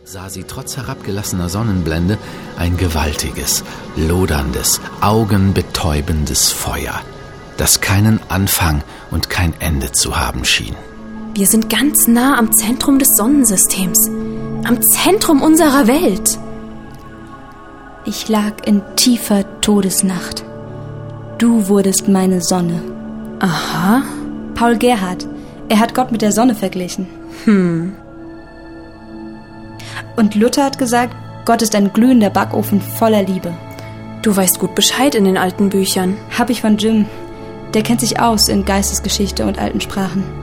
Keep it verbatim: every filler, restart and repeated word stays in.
sah sie trotz herabgelassener Sonnenblende ein gewaltiges, loderndes, augenbetäubendes Feuer, das keinen Anfang und kein Ende zu haben schien. Wir sind ganz nah am Zentrum des Sonnensystems, am Zentrum unserer Welt. Ich lag in tiefer Todesnacht. Du wurdest meine Sonne. Aha. Paul Gerhardt, er hat Gott mit der Sonne verglichen. Hm. Und Luther hat gesagt, Gott ist ein glühender Backofen voller Liebe. Du weißt gut Bescheid in den alten Büchern. Hab ich von Jim. Der kennt sich aus in Geistesgeschichte und alten Sprachen.